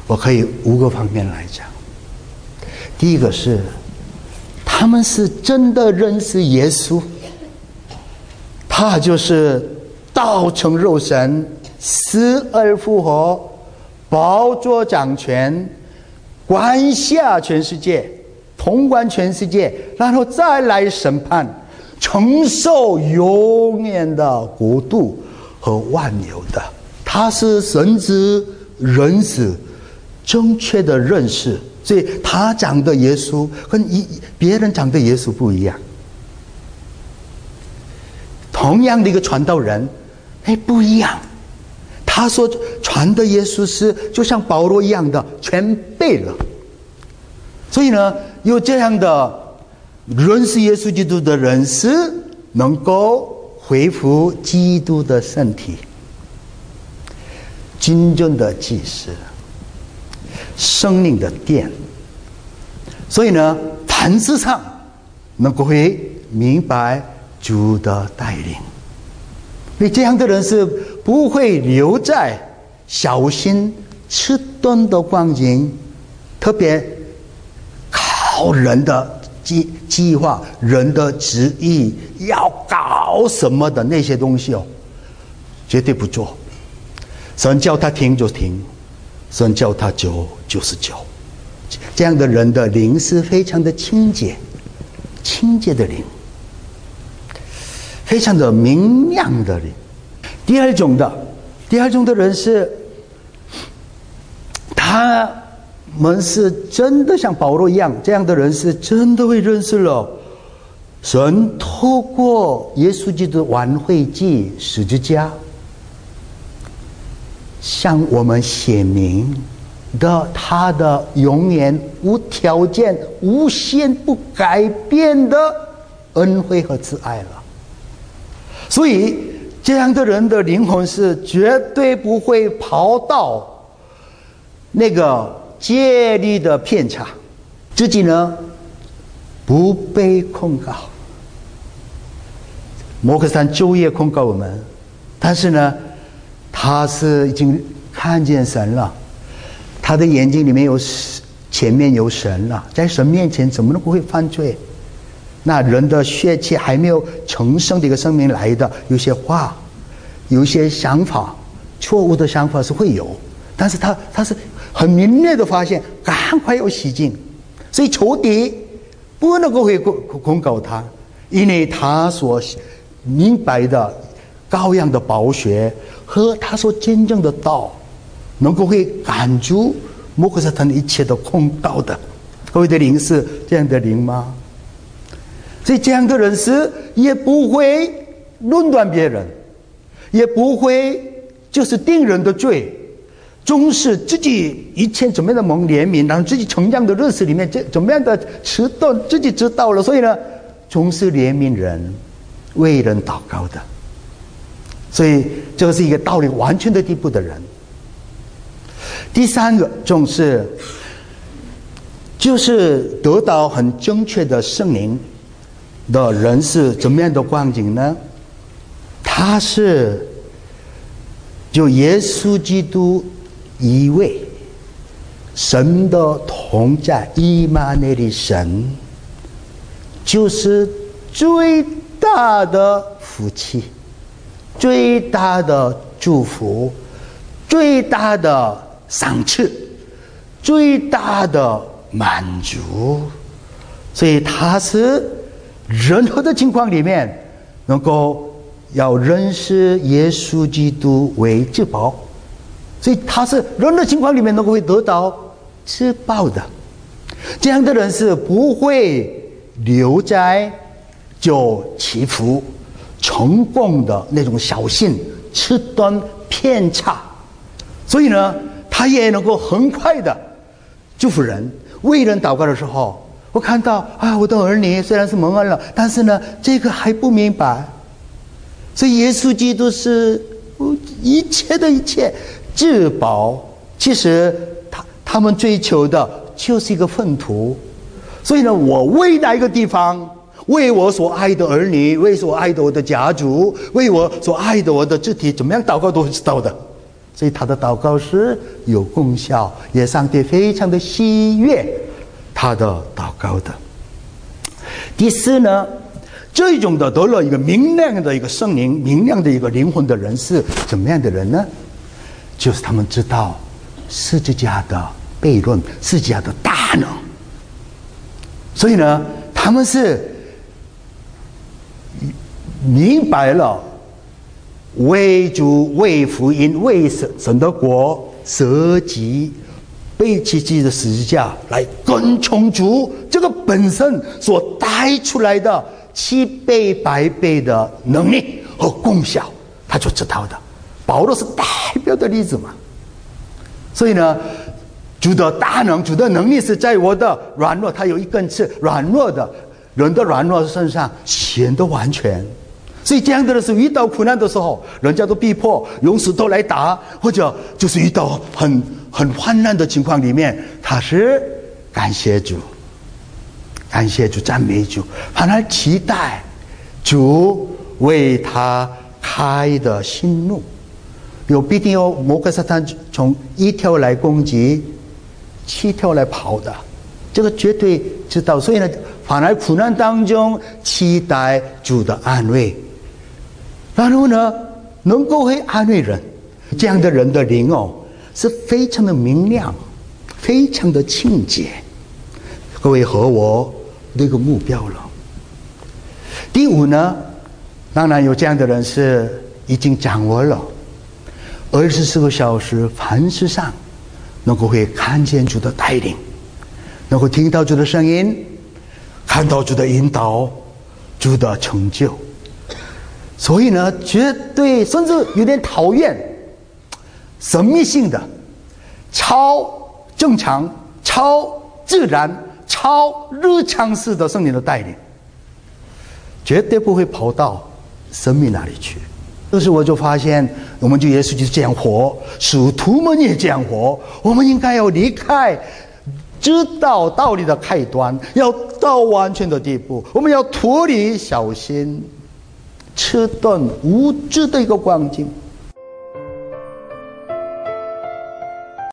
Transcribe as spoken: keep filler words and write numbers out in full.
我可以五个方面来讲。第一个是，他们是真的认识耶稣，他就是道成肉身，死而复活，宝座掌权，管辖全世界，统管全世界，然后再来审判，承受永远的国度和万有的。他是神之人子正确的认识，所以他讲的耶稣跟别人讲的耶稣不一样。同样的一个传道人，哎，不一样。他说传的耶稣是就像保罗一样的全备了。所以呢，有这样的认识耶稣基督的人是能够恢复基督的身体，真正的祭司，生命的殿。所以呢，凡事上能够会明白主的带领。所以这样的人是不会留在小心迟钝的光景，特别靠人的计计划、人的旨意要搞什么的那些东西哦，绝对不做。神叫他停就停，神叫他久就是久。这样的人的灵是非常的清洁，清洁的灵，非常的明亮的灵。第二种的，第二种的人是，他们是真的像保罗一样，这样的人是真的会认识了神透过耶稣基督挽回祭十字架向我们显明的他的永远无条件、无限不改变的恩惠和慈爱了。所以这样的人的灵魂是绝对不会跑到那个戒律的偏差，自己呢不被控告。摩克山昼夜控告我们，但是呢他是已经看见神了，他的眼睛里面有前面有神了，在神面前怎么能不会犯罪？那人的血气还没有重生的一个生命来的，有些话，有一些想法，错误的想法是会有，但是他他是很明烈的发现，赶快要洗净，所以仇敌不能够会控告他，因为他所明白的羔羊的宝血和他所真正的道，能够会赶住摩克撒坦一切的控告的。各位的灵是这样的灵吗？所以这样的人是也不会论断别人，也不会就是定人的罪，终是自己以前怎么样的蒙怜悯，然后自己成长的日子里面怎么样的迟钝，自己知道了，所以呢总是怜悯人，为人祷告的。所以这个是一个道理完全的地步的人。第三个种是就是得到很正确的圣灵的人是怎么样的光景呢？他是就耶稣基督一位神的同在，以马内利神，就是最大的福气，最大的祝福，最大的赏赐，最大的满足。所以他是任何的情况里面能够要认识耶稣基督为至宝，所以他是任何情况里面能够会得到至宝的。这样的人是不会留在就祈福成功的那种小心迟钝偏差，所以呢他也能够很快的祝福人。为人祷告的时候，我看到啊，我的儿女虽然是蒙恩了，但是呢这个还不明白，所以耶稣基督是一切的一切至宝。其实他他们追求的就是一个粪土。所以呢我为哪一个地方，为我所爱的儿女，为所爱的我的家族，为我所爱的我的肢体，怎么样祷告都会知道的。 所以他的祷告是有功效，也上帝非常的喜悦他的祷告的。第四呢，这种的得了一个明亮的一个圣灵、明亮的一个灵魂的人是怎么样的人呢？就是他们知道十字架的悖论，十字架的大能。所以呢，他们是明白了为主、为福音、为神神的国舍己，背起自己的十字架来跟从主，这个本身所带出来的七倍百倍的能力和功效，他就知道的。保罗是代表的例子嘛。所以呢，主的大能、主的能力是在我的软弱，他有一根刺，软弱的人的软弱身上显得完全。所以这样的人是遇到苦难的时候，人家都逼迫用石头来打，或者就是遇到很很患难的情况里面，他是感谢主，感谢主，赞美主，反而期待主为他开的新路。有必定有魔鬼撒旦从一条来攻击，七条来跑的，这个绝对知道。所以呢，反而苦难当中期待主的安慰，然后呢，能够会安慰人，这样的人的灵哦是非常的明亮，非常的清洁。各位和我那个目标了。第五呢，当然有这样的人是已经掌握了二十四个小时凡事上能够会看见主的带领，能够听到主的声音，看到主的引导，主的成就。所以呢，绝对甚至有点讨厌神秘性的、超正常、超自然、超日常式的圣灵的带领，绝对不会跑到神秘那里去。这时我就发现，我们就耶稣就是这样活，使徒们也这样活。我们应该要离开知道道理的开端，要到完全的地步。我们要脱离小心、迟钝、无知的一个光景。